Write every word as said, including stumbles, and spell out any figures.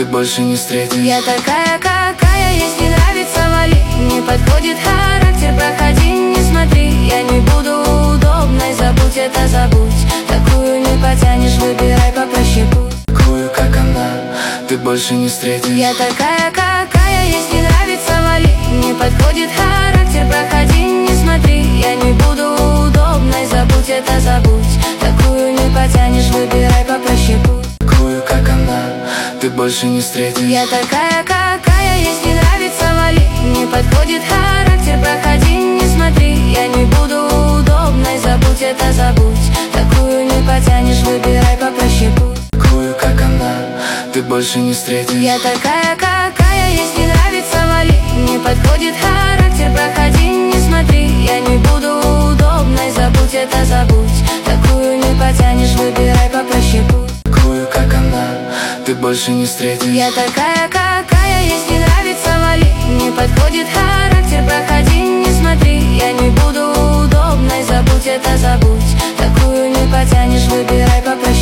больше не встретишь. Я такая, какая есть, не нравится, вали. Не подходит характер, проходи, не смотри. Я не буду удобной, забудь это, забудь. Такую не потянешь, выбирай попроще путь. Такую, как она, ты больше не встретишь. Я такая, какая есть, не нравится, вали. Не подходит характер, проходи, не смотри. Я не буду удобной, забудь это, забудь. Такую не потянешь, выбирай попроще путь. Такую, как она, ты больше не встретишь. Я такая, какая есть, не нравится, вали. Не подходит характер, проходи, не смотри. Я не буду удобной, забудь это, забудь. Такую не потянешь, выбирай попроще путь. Такую, как она, ты больше не встретишь. Я такая, какая есть, не нравится, вали. Не подходит характер, проходи, не смотри. Я не буду удобной, забудь это, забудь. Такую не потянешь, выбирай попроще путь. Такую, как она, ты больше не встретишь. Я такая, какая есть, не нравится, вали. Не подходит характер, проходи, не смотри. Я не буду удобной, забудь это, забудь. Такую не потянешь, выбирай попроще.